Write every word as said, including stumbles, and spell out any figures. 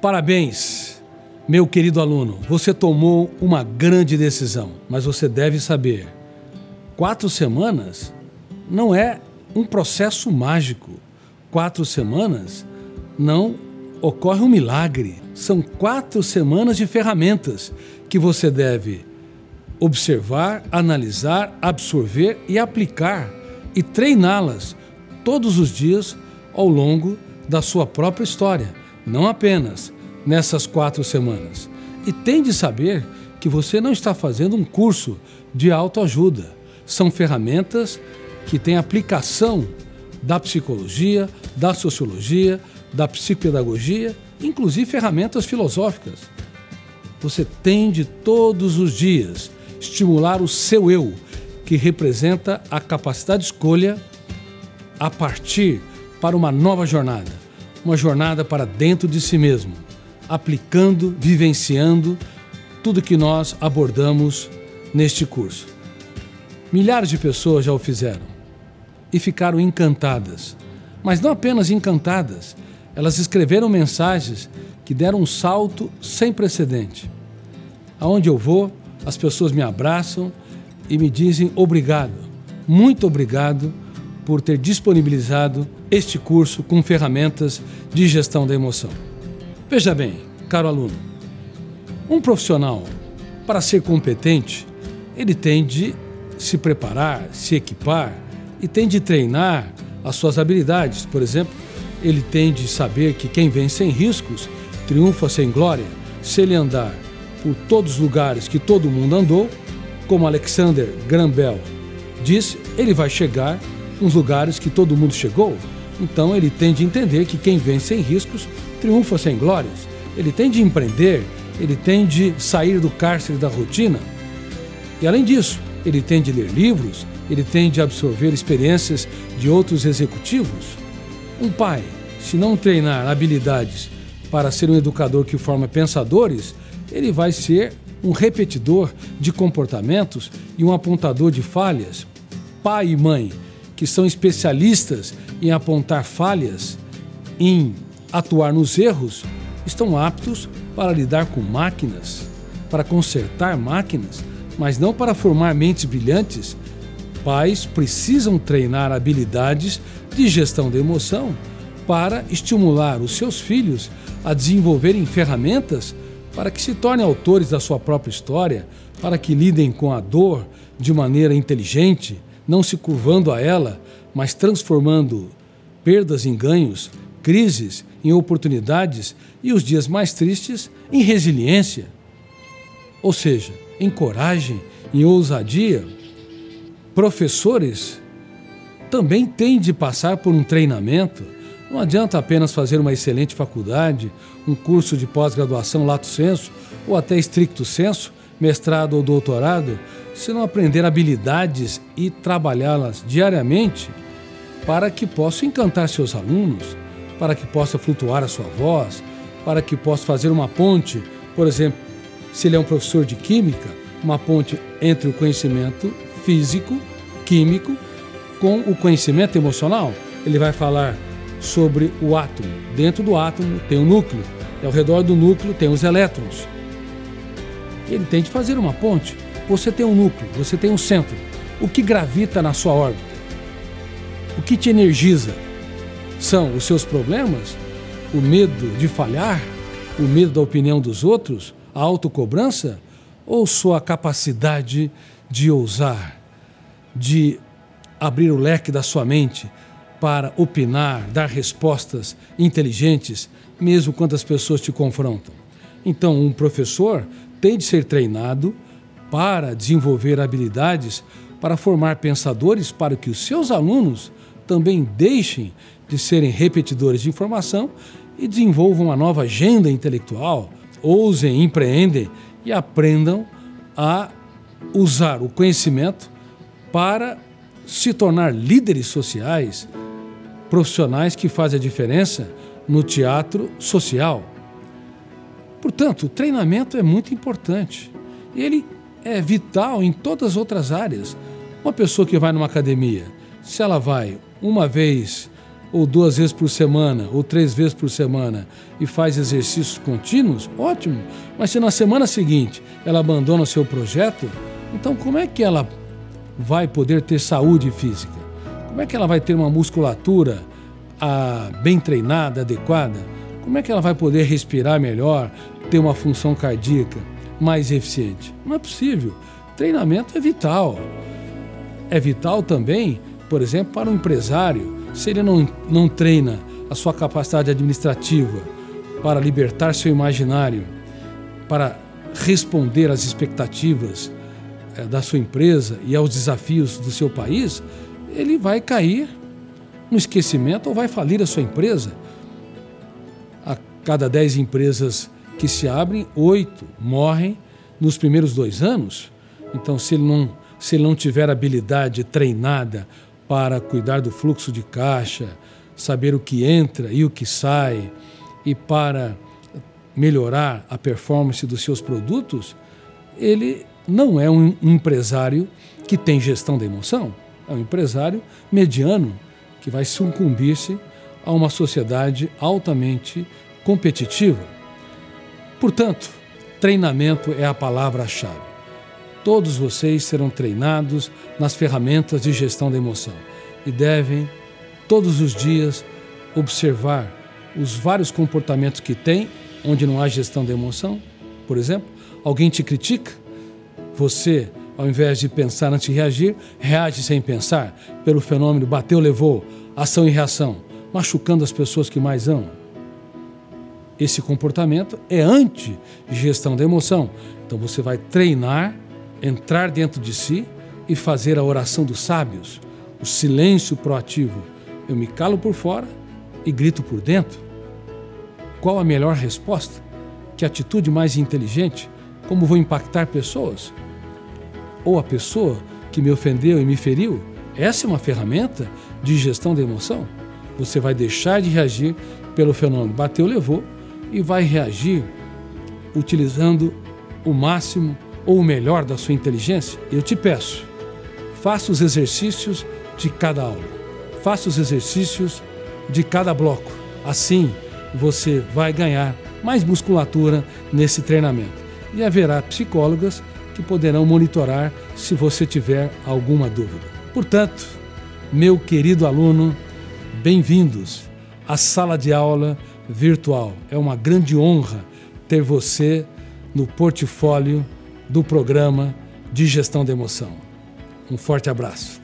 Parabéns, meu querido aluno. Você tomou uma grande decisão, mas você deve saber, quatro semanas não é um processo mágico. Quatro semanas não ocorre um milagre. São quatro semanas de ferramentas que você deve observar, analisar, absorver e aplicar e treiná-las todos os dias ao longo da sua própria história, não apenas nessas quatro semanas. E tem de saber que você não está fazendo um curso de autoajuda. São ferramentas que têm aplicação da psicologia, da sociologia, da psicopedagogia, inclusive ferramentas filosóficas. Você tem de todos os dias estimular o seu eu, que representa a capacidade de escolha a partir para uma nova jornada, uma jornada para dentro de si mesmo, aplicando, vivenciando tudo que nós abordamos neste curso. Milhares de pessoas já o fizeram e ficaram encantadas, mas não apenas encantadas, elas escreveram mensagens que deram um salto sem precedente. Aonde eu vou, as pessoas me abraçam e me dizem obrigado, muito obrigado por ter disponibilizado este curso com ferramentas de gestão da emoção. Veja bem, caro aluno, um profissional, para ser competente, ele tem de se preparar, se equipar e tem de treinar as suas habilidades. Por exemplo, ele tem de saber que quem vem sem riscos triunfa sem glória. Se ele andar por todos os lugares que todo mundo andou, como Alexander Graham Bell disse, ele vai chegar nos lugares que todo mundo chegou. Então ele tem de entender que quem vem sem riscos triunfa sem glórias. Ele tem de empreender, ele tem de sair do cárcere da rotina. E além disso, ele tem de ler livros, ele tem de absorver experiências de outros executivos. Um pai, se não treinar habilidades para ser um educador que forma pensadores, ele vai ser um repetidor de comportamentos e um apontador de falhas. Pai e mãe, que são especialistas em apontar falhas, em atuar nos erros, estão aptos para lidar com máquinas, para consertar máquinas, mas não para formar mentes brilhantes. Pais precisam treinar habilidades de gestão da emoção para estimular os seus filhos a desenvolverem ferramentas para que se tornem autores da sua própria história, para que lidem com a dor de maneira inteligente, não se curvando a ela, mas transformando perdas em ganhos, crises em oportunidades e os dias mais tristes em resiliência. Ou seja, em coragem, em ousadia. Professores também têm de passar por um treinamento. Não adianta apenas fazer uma excelente faculdade, um curso de pós-graduação lato sensu ou até stricto sensu, mestrado ou doutorado, se não aprender habilidades e trabalhá-las diariamente para que possa encantar seus alunos, para que possa flutuar a sua voz, para que possa fazer uma ponte, por exemplo, se ele é um professor de química, uma ponte entre o conhecimento físico, químico, com o conhecimento emocional. Ele vai falar sobre o átomo. Dentro do átomo tem o núcleo, e ao redor do núcleo tem os elétrons. Ele tem de fazer uma ponte. Você tem um núcleo, você tem um centro. O que gravita na sua órbita? O que te energiza? São os seus problemas? O medo de falhar? O medo da opinião dos outros? A autocobrança? Ou sua capacidade de ousar, de abrir o leque da sua mente para opinar, dar respostas inteligentes, mesmo quando as pessoas te confrontam? Então, um professor tem de ser treinado para desenvolver habilidades, para formar pensadores, para que os seus alunos também deixem de serem repetidores de informação e desenvolvam uma nova agenda intelectual, ousem, empreendem e aprendam a usar o conhecimento para se tornar líderes sociais, profissionais que fazem a diferença no teatro social. Portanto, o treinamento é muito importante. Ele é vital em todas as outras áreas. Uma pessoa que vai numa academia, se ela vai uma vez ou duas vezes por semana, ou três vezes por semana, e faz exercícios contínuos, ótimo. Mas se na semana seguinte ela abandona o seu projeto, então como é que ela vai poder ter saúde física? Como é que ela vai ter uma musculatura ah, bem treinada, adequada? Como é que ela vai poder respirar melhor, ter uma função cardíaca mais eficiente? Não é possível. Treinamento é vital. É vital também, por exemplo, para um empresário. Se ele não, não treina a sua capacidade administrativa para libertar seu imaginário, para responder às expectativas é, da sua empresa e aos desafios do seu país, ele vai cair no esquecimento ou vai falir a sua empresa. A cada dez empresas que se abrem, oito morrem nos primeiros dois anos. Então, se ele não, se ele não tiver habilidade treinada para cuidar do fluxo de caixa, saber o que entra e o que sai, e para melhorar a performance dos seus produtos, ele não é um empresário que tem gestão da emoção. É um empresário mediano que vai sucumbir-se a uma sociedade altamente competitiva. Portanto, treinamento é a palavra-chave. Todos vocês serão treinados nas ferramentas de gestão da emoção e devem, todos os dias, observar os vários comportamentos que tem, onde não há gestão da emoção. Por exemplo, alguém te critica, você, ao invés de pensar antes de reagir, reage sem pensar, pelo fenômeno bateu, levou, ação e reação, machucando as pessoas que mais amam. Esse comportamento é anti-gestão da emoção. Então você vai treinar, entrar dentro de si e fazer a oração dos sábios, o silêncio proativo. Eu me calo por fora e grito por dentro. Qual a melhor resposta? Que atitude mais inteligente? Como vou impactar pessoas? Ou a pessoa que me ofendeu e me feriu? Essa é uma ferramenta de gestão da emoção. Você vai deixar de reagir pelo fenômeno bateu, levou e vai reagir utilizando o máximo ou o melhor da sua inteligência. Eu te peço, faça os exercícios de cada aula, faça os exercícios de cada bloco. Assim, você vai ganhar mais musculatura nesse treinamento. E haverá psicólogas que poderão monitorar se você tiver alguma dúvida. Portanto, meu querido aluno, bem-vindos à sala de aula virtual. É uma grande honra ter você no portfólio do programa de gestão da emoção. Um forte abraço.